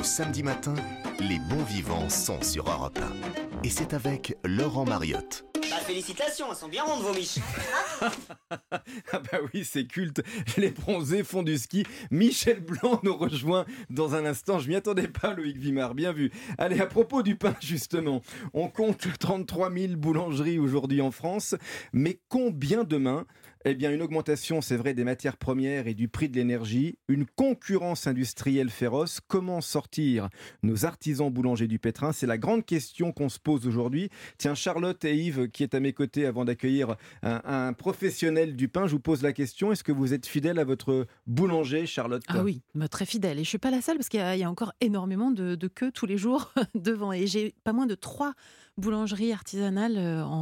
Le samedi matin, les bons vivants sont sur Europe 1. Et c'est avec Laurent Mariotte. Bah félicitations, elles sont bien rondes vos miches. Ah bah oui, c'est culte. Les bronzés font du ski. Michel Blanc nous rejoint dans un instant. Je m'y attendais pas, Loïc Vimard. Bien vu. Allez, à propos du pain, justement. On compte 33 000 boulangeries aujourd'hui en France. Mais combien demain ? Eh bien, une augmentation, c'est vrai, des matières premières et du prix de l'énergie. Une concurrence industrielle féroce. Comment sortir nos artisans boulangers du pétrin ? C'est la grande question qu'on se pose aujourd'hui. Tiens, Charlotte et Yves, qui est à mes côtés avant d'accueillir un professionnel du pain, je vous pose la question. Est-ce que vous êtes fidèle à votre boulanger, Charlotte ? Ah oui, très fidèle. Et je ne suis pas la seule parce qu'il y a encore énormément de queues tous les jours devant. Et j'ai pas moins de 3 boulangeries artisanales,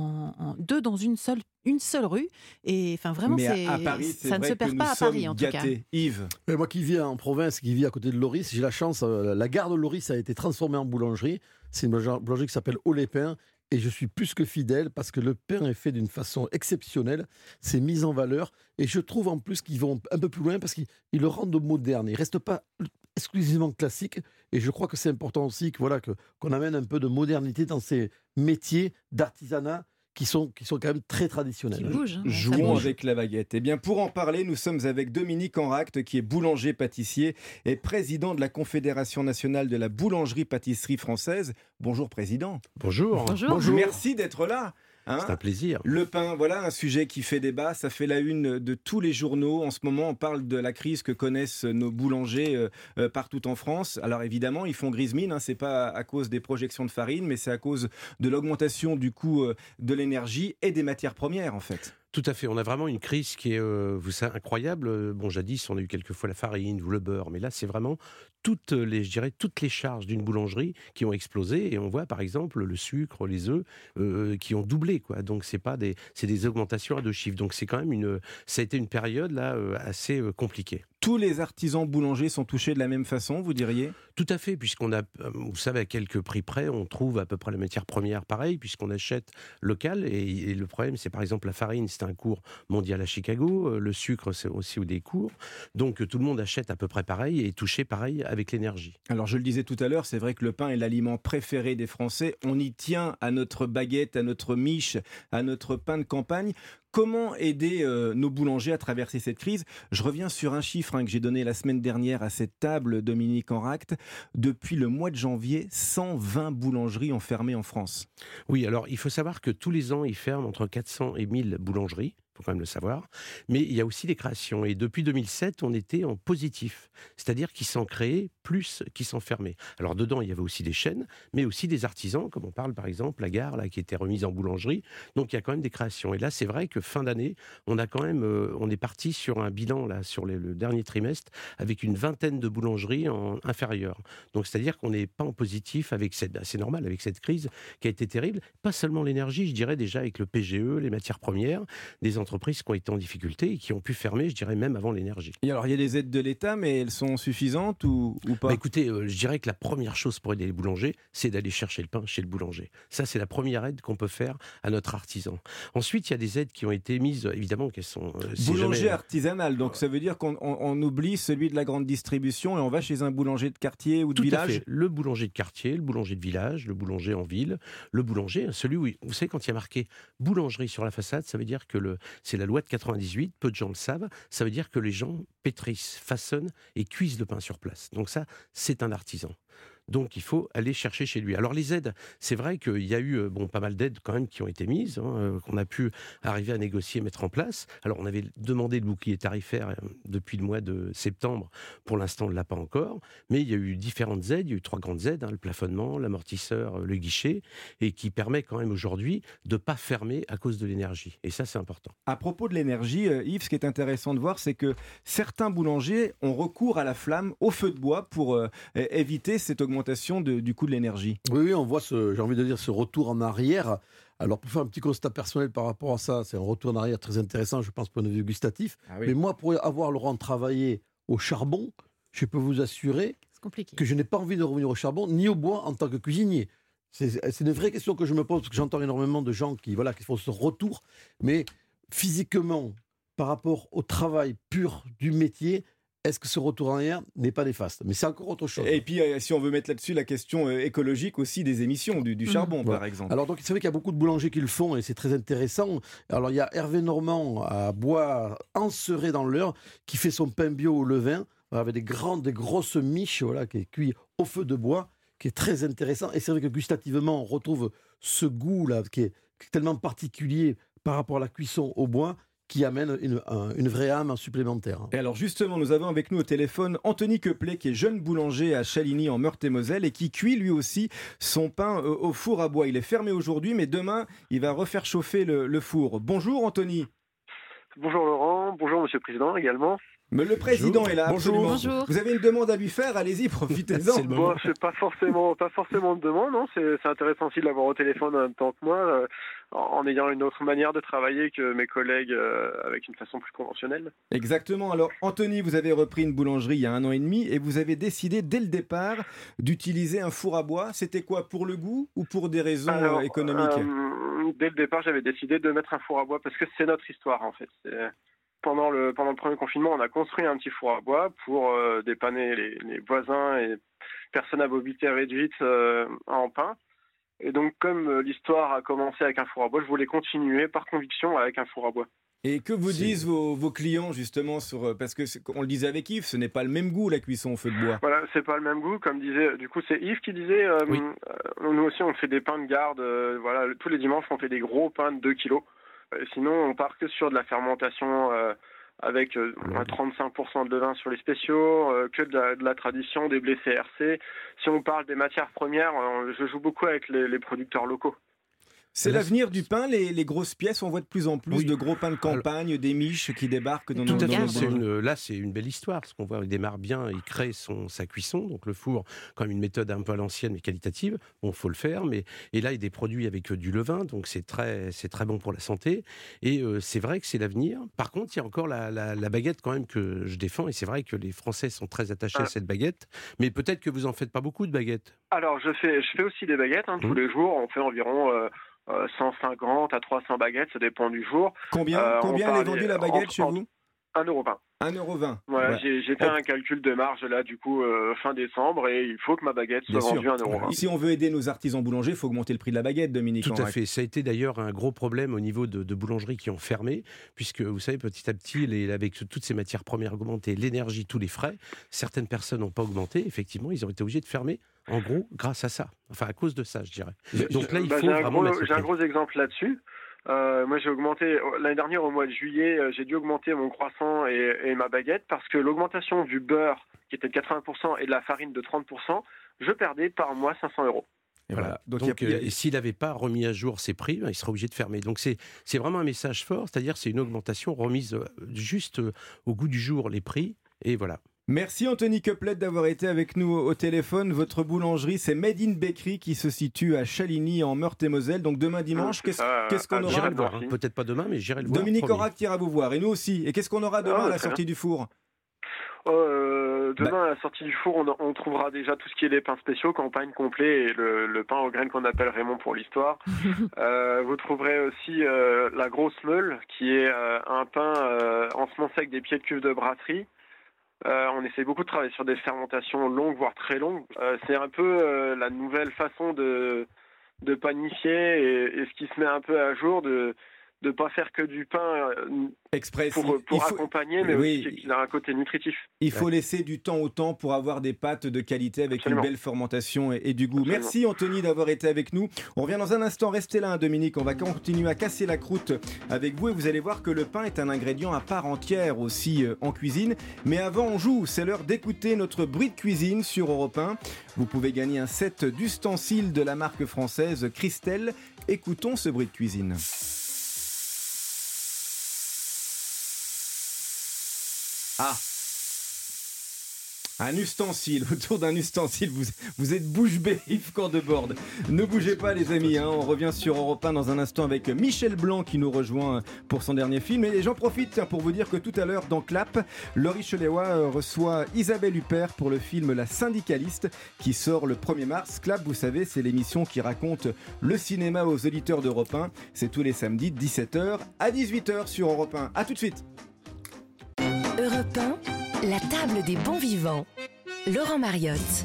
deux dans une seule rue. Et enfin vraiment, mais à Paris, ça ne se perd pas à Paris en tout cas. Yves. Mais moi qui vis en province, qui vis à côté de Loris, j'ai la chance, la gare de Loris a été transformée en boulangerie. C'est une boulangerie qui s'appelle Au les Pains. Et je suis plus que fidèle parce que le pain est fait d'une façon exceptionnelle. C'est mis en valeur. Et je trouve en plus qu'ils vont un peu plus loin parce qu'ils le rendent moderne. Ils ne restent pas exclusivement classiques. Et je crois que c'est important aussi qu'on amène un peu de modernité dans ces métiers d'artisanat qui sont quand même très traditionnels. Qui bougent, hein, Jouons avec la baguette. Eh bien, pour en parler, nous sommes avec Dominique Enracte, qui est boulanger-pâtissier et président de la Confédération nationale de la boulangerie-pâtisserie française. Bonjour, président. Bonjour. Bonjour. Merci d'être là. C'est un plaisir. Le pain, voilà un sujet qui fait débat, ça fait la une de tous les journaux. En ce moment, on parle de la crise que connaissent nos boulangers partout en France. Alors évidemment, ils font grise mine, c'est pas à cause des projections de farine, mais c'est à cause de l'augmentation du coût de l'énergie et des matières premières en fait. Tout à fait, on a vraiment une crise qui est vous savez, incroyable. Bon, jadis, on a eu quelquefois la farine ou le beurre, mais là, c'est vraiment toutes les charges d'une boulangerie qui ont explosé. Et on voit, par exemple, le sucre, les œufs qui ont doublé, quoi. Donc, c'est des augmentations à 2 chiffres. Donc, c'est quand même ça a été une période là assez compliquée. Tous les artisans boulangers sont touchés de la même façon, vous diriez ? Tout à fait, puisqu'on a, vous savez, à quelques prix près, on trouve à peu près la matière première pareil, puisqu'on achète local. Et le problème, c'est par exemple la farine, c'est un cours mondial à Chicago. Le sucre, c'est aussi des cours. Donc tout le monde achète à peu près pareil et est touché pareil avec l'énergie. Alors je le disais tout à l'heure, c'est vrai que le pain est l'aliment préféré des Français. On y tient à notre baguette, à notre miche, à notre pain de campagne. Comment aider nos boulangers à traverser cette crise ? Je reviens sur un chiffre que j'ai donné la semaine dernière à cette table, Dominique Enracte. Depuis le mois de janvier, 120 boulangeries ont fermé en France. Oui, alors il faut savoir que tous les ans, ils ferment entre 400 et 1000 boulangeries. Il faut quand même le savoir. Mais il y a aussi des créations. Et depuis 2007, on était en positif. C'est-à-dire qu'ils s'en créaient plus qu'ils s'en fermaient. Alors dedans, il y avait aussi des chaînes, mais aussi des artisans, comme on parle par exemple, la gare, là, qui était remise en boulangerie. Donc il y a quand même des créations. Et là, c'est vrai que fin d'année, on est parti sur un bilan, là, sur le dernier trimestre, avec une vingtaine de boulangeries inférieures. Donc c'est-à-dire qu'on n'est pas en positif c'est normal, avec cette crise qui a été terrible. Pas seulement l'énergie, je dirais déjà avec le PGE, les matières premières, des entreprises qui ont été en difficulté et qui ont pu fermer, je dirais même avant l'énergie. Et alors, il y a des aides de l'État, mais elles sont suffisantes ou pas ? Écoutez, je dirais que la première chose pour aider les boulangers, c'est d'aller chercher le pain chez le boulanger. Ça, c'est la première aide qu'on peut faire à notre artisan. Ensuite, il y a des aides qui ont été mises, évidemment, qu'elles sont... boulanger artisanal, donc ça veut dire qu'on oublie celui de la grande distribution et on va chez un boulanger de quartier ou de village ? Tout à fait. Le boulanger de quartier, le boulanger de village, le boulanger en ville, le boulanger, celui où, vous savez, quand il y a marqué boulangerie sur la façade, ça veut dire que c'est la loi de 98, peu de gens le savent, ça veut dire que les gens pétrissent, façonnent et cuisent le pain sur place. Donc ça, c'est un artisan. Donc il faut aller chercher chez lui. Alors les aides, c'est vrai qu'il y a eu pas mal d'aides quand même qui ont été mises, qu'on a pu arriver à négocier, mettre en place. Alors on avait demandé le bouclier tarifaire depuis le mois de septembre. Pour l'instant, on ne l'a pas encore. Mais il y a eu différentes aides. Il y a eu 3 grandes aides, le plafonnement, l'amortisseur, le guichet, et qui permet quand même aujourd'hui de ne pas fermer à cause de l'énergie. Et ça, c'est important. À propos de l'énergie, Yves, ce qui est intéressant de voir, c'est que certains boulangers ont recours à la flamme, au feu de bois, pour éviter cette augmentation du coût de l'énergie. Oui, on voit j'ai envie de dire, ce retour en arrière. Alors, pour faire un petit constat personnel par rapport à ça, c'est un retour en arrière très intéressant, je pense, point de vue gustatif. Ah oui. Mais moi, pour avoir, Laurent, travaillé au charbon, je peux vous assurer que je n'ai pas envie de revenir au charbon, ni au bois en tant que cuisinier. C'est une vraie question que je me pose, parce que j'entends énormément de gens qui font ce retour. Mais physiquement, par rapport au travail pur du métier, est-ce que ce retour en arrière n'est pas néfaste? Mais c'est encore autre chose. Et puis, si on veut mettre là-dessus la question écologique aussi des émissions du charbon, par exemple. Alors, donc, c'est vrai qu'il y a beaucoup de boulangers qui le font et c'est très intéressant. Alors, il y a Hervé Normand à Bois-en-Serré dans l'Eure qui fait son pain bio au levain avec des grosses miches qui est cuit au feu de bois, qui est très intéressant. Et c'est vrai que gustativement, on retrouve ce goût-là qui est tellement particulier par rapport à la cuisson au bois, qui amène une vraie âme supplémentaire. Et alors justement, nous avons avec nous au téléphone Anthony Queplet, qui est jeune boulanger à Chaligny en Meurthe-et-Moselle et qui cuit lui aussi son pain au four à bois. Il est fermé aujourd'hui, mais demain, il va refaire chauffer le four. Bonjour Anthony. Bonjour Laurent, bonjour Monsieur le Président également. Mais le président est là, absolument. Bonjour. Vous avez une demande à lui faire, allez-y, profitez-en. Bon, c'est pas forcément de demande, non. C'est intéressant aussi de l'avoir au téléphone en même temps que moi, en ayant une autre manière de travailler que mes collègues avec une façon plus conventionnelle. Exactement. Alors Anthony, vous avez repris une boulangerie il y a 1 an et demi et vous avez décidé dès le départ d'utiliser un four à bois. C'était quoi, pour le goût ou pour des raisons économiques? Dès le départ, j'avais décidé de mettre un four à bois parce que c'est notre histoire en fait. Pendant le premier confinement, on a construit un petit four à bois pour dépanner les voisins et personnes à mobilité réduite en pain. Et donc, comme l'histoire a commencé avec un four à bois, je voulais continuer par conviction avec un four à bois. Et que vous disent vos clients justement parce que on le disait avec Yves, ce n'est pas le même goût la cuisson au feu de bois. Voilà, c'est pas le même goût, comme disait. Du coup, c'est Yves qui disait. Oui. Nous aussi, on fait des pains de garde. Tous les dimanches, on fait des gros pains de 2 kilos. Sinon, on part que sur de la fermentation avec 35% de levain sur les spéciaux, que de la tradition, des blés CRC. Si on parle des matières premières, je joue beaucoup avec les producteurs locaux. C'est l'avenir du pain, les grosses pièces. On voit de plus en plus de gros pains de campagne, des miches qui débarquent dans nos fait. Là, c'est une belle histoire, parce qu'on voit, il démarre bien, il crée sa cuisson, donc le four, quand même une méthode un peu à l'ancienne, mais qualitative. Bon, faut le faire, et là, il y a des produits avec du levain, donc c'est très bon pour la santé. Et c'est vrai que c'est l'avenir. Par contre, il y a encore la baguette quand même que je défends, et c'est vrai que les Français sont très attachés à cette baguette, mais peut-être que vous en faites pas beaucoup de baguettes. Alors, je fais aussi des baguettes, tous les jours. On fait environ 150 à 300 baguettes, ça dépend du jour. Combien elle est vendue la baguette chez vous? 1,20 €. 1,20 €. Voilà, j'ai fait un calcul de marge là, du coup, fin décembre, et il faut que ma baguette soit vendue à 1,20 €. Si on veut aider nos artisans boulangers, il faut augmenter le prix de la baguette, Dominique. Tout à fait. Ça a été d'ailleurs un gros problème au niveau de boulangeries qui ont fermé, puisque vous savez, petit à petit, avec toutes ces matières premières augmentées, l'énergie, tous les frais, certaines personnes n'ont pas augmenté. Effectivement, ils ont été obligés de fermer. En gros, grâce à ça. Enfin, à cause de ça, je dirais. Donc là, il faut vraiment mettre j'ai un gros exemple là-dessus. Moi, j'ai augmenté, l'année dernière, au mois de juillet, j'ai dû augmenter mon croissant et ma baguette parce que l'augmentation du beurre, qui était de 80%, et de la farine de 30%, je perdais par mois 500 €. Et voilà. Donc s'il n'avait pas remis à jour ses prix, il serait obligé de fermer. Donc c'est vraiment un message fort, c'est-à-dire c'est une augmentation remise juste au goût du jour, les prix, et voilà. Merci Anthony Queplet d'avoir été avec nous au téléphone. Votre boulangerie, c'est Made in Bakery qui se situe à Chaligny en Meurthe-et-Moselle. Donc demain dimanche, qu'est-ce qu'on aura? J'irai le voir, peut-être pas demain, mais j'irai le voir. Dominique Orac ira vous voir et nous aussi. Et qu'est-ce qu'on aura demain à la sortie du four? Demain, à la sortie du four, on trouvera déjà tout ce qui est les pains spéciaux, campagne complet, et le pain aux graines qu'on appelle Raymond pour l'histoire. Vous trouverez aussi la grosse meule, qui est un pain ensemencé avec des pieds de cuve de brasserie. On essaie beaucoup de travailler sur des fermentations longues, voire très longues. C'est un peu la nouvelle façon de panifier, et ce qui se met un peu à jour de pas faire que du pain express pour accompagner, mais aussi qu'il a un côté nutritif. Il faut laisser du temps au temps pour avoir des pâtes de qualité avec une belle fermentation et du goût. Absolument. Merci Anthony d'avoir été avec nous. On revient dans un instant, restez là Dominique, on va continuer à casser la croûte avec vous et vous allez voir que le pain est un ingrédient à part entière aussi en cuisine. Mais avant on joue, c'est l'heure d'écouter notre bruit de cuisine sur Europe 1. Vous pouvez gagner un set d'ustensiles de la marque française Christelle. Écoutons ce bruit de cuisine. Ah, un ustensile, autour d'un ustensile, vous êtes bouche bée, Yves Cordeborde. Ne bougez pas les amis, on revient sur Europe 1 dans un instant avec Michel Blanc qui nous rejoint pour son dernier film. Et j'en profite pour vous dire que tout à l'heure dans Clap, Laurie Choléwa reçoit Isabelle Huppert pour le film La Syndicaliste qui sort le 1er mars. Clap, vous savez, c'est l'émission qui raconte le cinéma aux auditeurs d'Europe 1. C'est tous les samedis de 17h à 18h sur Europe 1. A tout de suite. Europe 1, La table des bons vivants. Laurent Mariotte.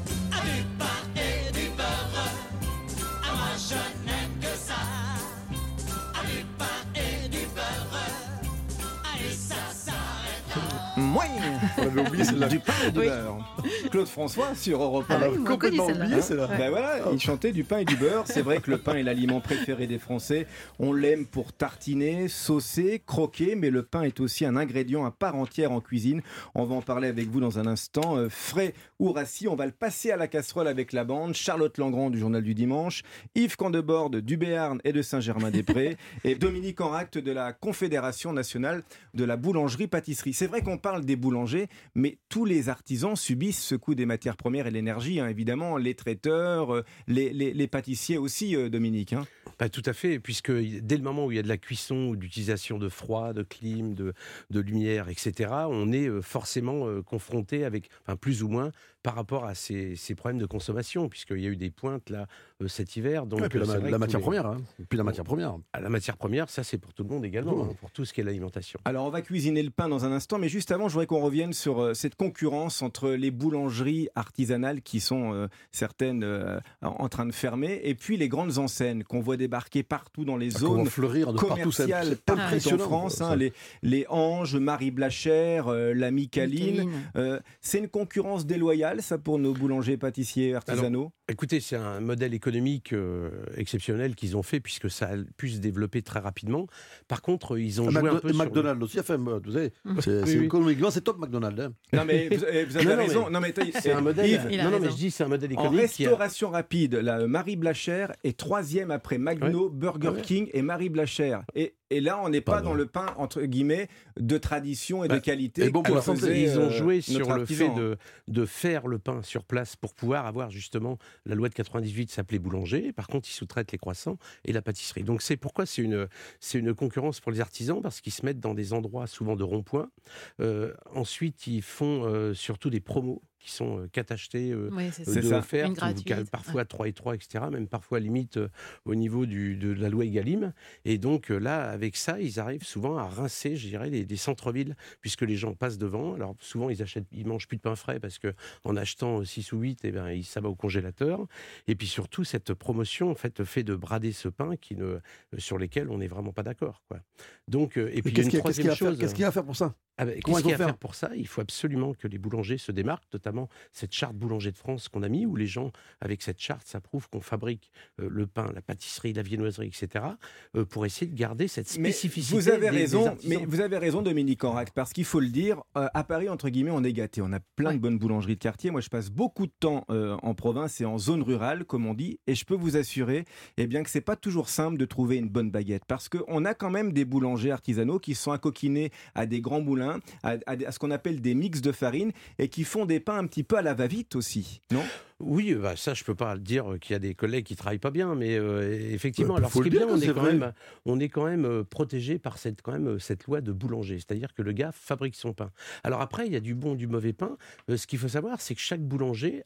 On avait oublié celle-là. Du pain et du Oui. beurre. Claude François sur Europe 1. Ah oui, moi, complètement connu, celle-là. oublié, celle-là. Ben voilà, il chantait du pain et du beurre. C'est vrai que le pain est l'aliment préféré des Français. On l'aime pour tartiner, saucer, croquer, mais le pain est aussi un ingrédient à part entière en cuisine. On va en parler avec vous dans un instant. Frais ou rassis, on va le passer à la casserole avec la bande. Charlotte Langrand du Journal du Dimanche, Yves Candeborde du Béarn et de Saint-Germain-des-Prés et Dominique Enracte de la Confédération nationale de la boulangerie-pâtisserie. C'est vrai qu'on parle des boulangers, mais tous les artisans subissent ce coût des matières premières et l'énergie, hein, évidemment, les traiteurs, les pâtissiers aussi, Dominique. Hein. Pas tout à fait, puisque dès le moment où il y a de la cuisson ou d'utilisation de froid, de clim, de lumière, etc., on est forcément confronté avec, enfin, plus ou moins, par rapport à ces problèmes de consommation, puisqu'il y a eu des pointes là cet hiver. Donc, Ouais, puis c'est vrai la que matière tous première. Hein. Puis la matière première. La matière première, ça c'est pour tout le monde également, hein, pour tout ce qui est l'alimentation. Alors, on va cuisiner le pain dans un instant, mais juste avant, je voudrais qu'on revienne sur cette concurrence entre les boulangeries artisanales qui sont certaines en train de fermer, et puis les grandes enseignes qu'on voit débarquer partout dans les Qu'on va zones fleurir de partout, commerciales c'est partout en impressionnant. France, Ça. hein, les Anges, Marie Blachère, la Micaline. C'est une concurrence déloyale, ça, pour nos boulangers pâtissiers artisanaux? Écoutez, c'est un modèle économique exceptionnel qu'ils ont fait, puisque ça a pu se développer très rapidement. Par contre, ils ont joué un peu McDonald's aussi a fait, vous savez, Oui. économiquement, c'est top McDonald's. Hein. Non, mais vous avez Non, raison. c'est un modèle. Yves, Il a non, mais raison. je dis c'est un modèle en économique qui a- restauration rapide, la Marie Blachère est 3e après McDo, Burger Ouais. King et Marie Blachère. Et là, on n'est pas Pardon. dans le pain, entre guillemets, de tradition et de qualité. et bon pour que la santé. faisait, Ils ont joué notre sur le artisan. fait de faire le pain sur place pour pouvoir avoir justement, la loi de 98 s'appelait boulanger, par contre ils sous-traitent les croissants et la pâtisserie. Donc c'est pourquoi c'est une concurrence pour les artisans, parce qu'ils se mettent dans des endroits souvent de ronds-points. Ensuite ils font surtout des promos qui sont catachetés, Oui, c'est C'est ça. ça. offertes, Une gratuite, parfois 3 et 3, etc., même parfois limite au niveau de la loi Egalim. Et donc là, avec ça, ils arrivent souvent à rincer, je dirais, des centres-villes, puisque les gens passent devant. Alors souvent, ils mangent plus de pain frais, parce que en achetant 6 ou 8, ça va au congélateur. Et puis surtout, cette promotion, en fait, fait de brader ce pain sur lesquels on n'est vraiment pas d'accord, quoi. Donc, et puis il y a une troisième chose. Qu'est-ce qu'il y a à faire pour ça? Comment Comment qu'est-ce qu'il y a ils vont à faire faire pour ça? Il faut absolument que les boulangers se démarquent, notamment cette charte boulanger de France qu'on a mis, où les gens, avec cette charte, ça prouve qu'on fabrique le pain, la pâtisserie, la viennoiserie, etc., pour essayer de garder cette Mais spécificité. vous avez des raison, artisans. mais vous avez raison, Dominique Enracte, parce qu'il faut le dire, à Paris, entre guillemets, on est gâté. On a plein de bonnes boulangeries de quartier. Moi, je passe beaucoup de temps en province et en zone rurale, comme on dit, et je peux vous assurer, bien que c'est pas toujours simple de trouver une bonne baguette, parce qu'on a quand même des boulangers artisanaux qui sont accoquinés à des grands moulins, à ce qu'on appelle des mix de farine, et qui font des pains un petit peu à la va-vite aussi, non? Oui, ça, je peux pas le dire qu'il y a des collègues qui travaillent pas bien, mais effectivement, Ouais, alors faut ce qui est le bien, dire, c'est vrai. on est quand même protégé par cette loi de boulanger, c'est-à-dire que le gars fabrique son pain. Alors après, il y a du bon, du mauvais pain. Ce qu'il faut savoir, c'est que chaque boulanger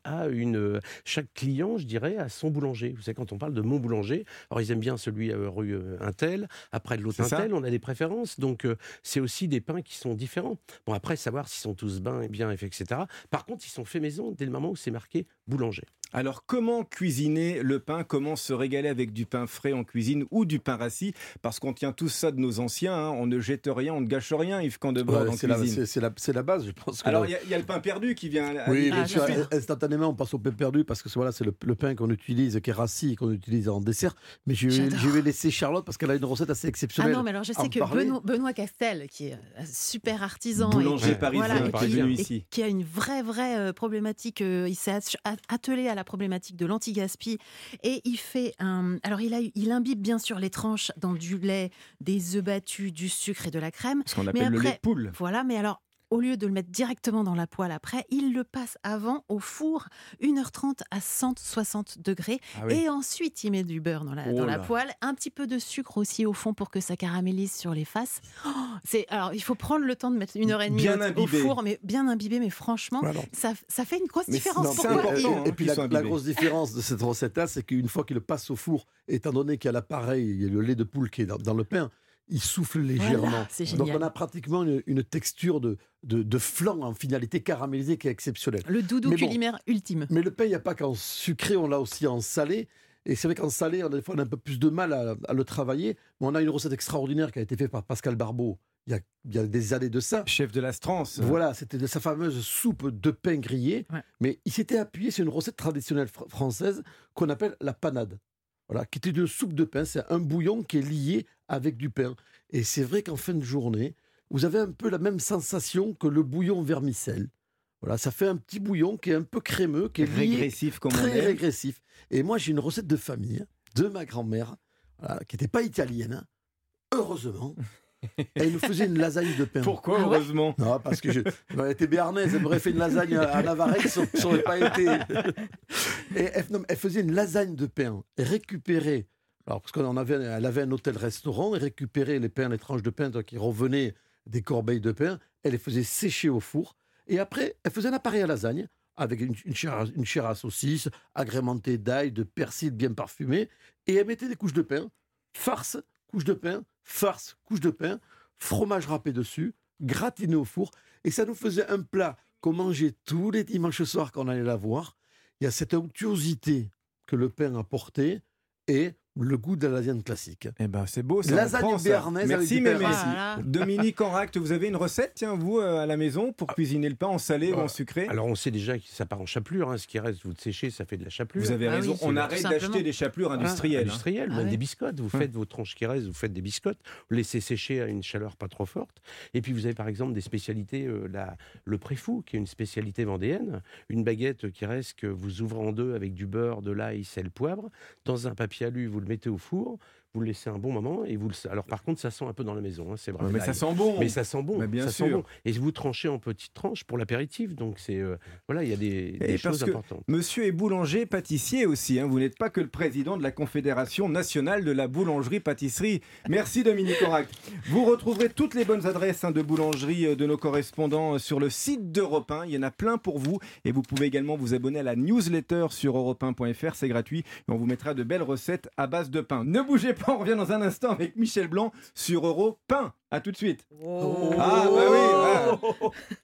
chaque client, je dirais, a son boulanger. Vous savez, quand on parle de mon boulanger, alors ils aiment bien celui rue Untel, après de l'autre C'est ça. Untel, on a des préférences, donc c'est aussi des pains qui sont différents. Bon, après, savoir s'ils sont tous bien faits, etc. Par contre, ils sont faits maison dès le moment où c'est marqué boulanger. Alors, comment cuisiner le pain? Comment se régaler avec du pain frais en cuisine ou du pain rassis? Parce qu'on tient tout ça de nos anciens, hein. On ne jette rien, on ne gâche rien, Yves Candebord, en cuisine. C'est la base, je pense. Alors, il y a le pain perdu qui vient... Oui, Ah, bien sûr, bien sûr. instantanément, on passe au pain perdu parce que voilà, c'est le pain qu'on utilise, qui est rassis, qu'on utilise en dessert. Mais je vais laisser Charlotte parce qu'elle a une recette assez Ah exceptionnelle. non, mais alors je à sais en que parler. Benoît Castel, qui est un super artisan, Boulanger et, parisien, et qui est venu ici. qui a une vraie problématique, il s'est attelé à la problématique de l'anti-gaspi, et il fait alors il imbibe bien sûr les tranches dans du lait, des œufs battus, du sucre et de la crème. Ce qu'on Mais appelle le après- lait de poule. Voilà, mais alors, au lieu de le mettre directement dans la poêle après, il le passe avant au four 1h30 à 160 degrés. Ah oui. Et ensuite, il met du beurre dans Oh la là. poêle, un petit peu de sucre aussi au fond pour que ça caramélise sur les faces. Alors, il faut prendre le temps de mettre 1h30 Bien au imbibé. four, mais bien imbibé, mais franchement, Voilà. ça fait une grosse Mais différence. c'est Pourquoi important, Et puis qu'ils soient la imbibés. grosse différence de cette recette-là, c'est qu'une fois qu'il le passe au four, étant donné qu'il y a l'appareil, il y a le lait de poule qui est dans le pain, il souffle légèrement. Voilà, c'est Donc génial. on a pratiquement une texture de flan en finalité caramélisée qui est exceptionnelle. Le doudou Mais bon. culinaire ultime. Mais le pain, il n'y a pas qu'en sucré, on l'a aussi en salé. Et c'est vrai qu'en salé, des fois, on a un peu plus de mal à le travailler. Mais on a une recette extraordinaire qui a été faite par Pascal Barbeau il y a des années de ça. Chef de l'Astrance. Voilà, c'était de sa fameuse soupe de pain grillé. Ouais. Mais il s'était appuyé sur une recette traditionnelle française qu'on appelle la panade. Voilà, qui était une soupe de pain. C'est un bouillon qui est lié avec du pain. Et c'est vrai qu'en fin de journée, vous avez un peu la même sensation que le bouillon vermicelle. Voilà, ça fait un petit bouillon qui est un peu crémeux, qui est lié, Régressif comme on très aime. régressif. Et moi, j'ai une recette de famille de ma grand-mère, voilà, qui n'était pas italienne, hein. Heureusement. Elle nous faisait une lasagne de pain. Pourquoi, Ah ouais heureusement? Non, parce que elle était béarnaise, elle m'aurait fait une lasagne à Navarrais, ça n'aurait pas été. Et elle faisait une lasagne de pain, et récupérait, alors parce elle avait un hôtel-restaurant, et récupérait les pains, les tranches de pain qui revenaient des corbeilles de pain, elle les faisait sécher au four, et après, elle faisait un appareil à lasagne, avec une chair à saucisse, agrémentée d'ail, de persil bien parfumé, et elle mettait des couches de pain, farce, couche de pain, farce, couche de pain, fromage râpé dessus, gratiné au four, et ça nous faisait un plat qu'on mangeait tous les dimanches soirs quand on allait la voir. Il y a cette onctuosité que le pain apportait et le goût de la lasagne classique. Eh ben, c'est beau, ça. Lasagne on prend ça. béarnaise avec Merci, du pain Mémé. rassis. Voilà. Dominique Enract, vous avez une recette, tiens, vous, à la maison, pour cuisiner le pain en salé ou en sucré? Alors on sait déjà que ça part en chapelure, hein. Ce qui reste, vous le séchez, ça fait de la chapelure. Vous avez Ah raison, oui, on tout arrête simplement. d'acheter des chapelures industrielles. hein. Industrielles, Ah même ouais. des biscottes. Vous faites vos tranches qui restent, vous faites des biscottes, vous laissez sécher à une chaleur pas trop forte. Et puis vous avez par exemple des spécialités, le préfou, qui est une spécialité vendéenne, une baguette qui reste que vous ouvrez en deux avec du beurre, de l'ail, sel, poivre. Dans un papier alu, vous le mettez au four, vous le laissez un bon moment et alors par contre ça sent un peu dans la maison, hein, c'est vrai. Ouais, mais ça sent bon. Mais ça sent bon, Mais bien ça sûr. sent bon. Et vous tranchez en petites tranches pour l'apéritif, donc c'est voilà, il y a des parce choses que importantes. Monsieur est boulanger pâtissier aussi, hein. Vous n'êtes pas que le président de la Confédération nationale de la boulangerie-pâtisserie. Merci Dominique Enract. Vous retrouverez toutes les bonnes adresses de boulangerie de nos correspondants sur le site d'Europe 1. Il y en a plein pour vous et vous pouvez également vous abonner à la newsletter sur europe1.fr, c'est gratuit et on vous mettra de belles recettes à base de pain. Ne bougez pas, on revient dans un instant avec Michel Blanc sur Europe 1. À tout de suite. Ah bah oui.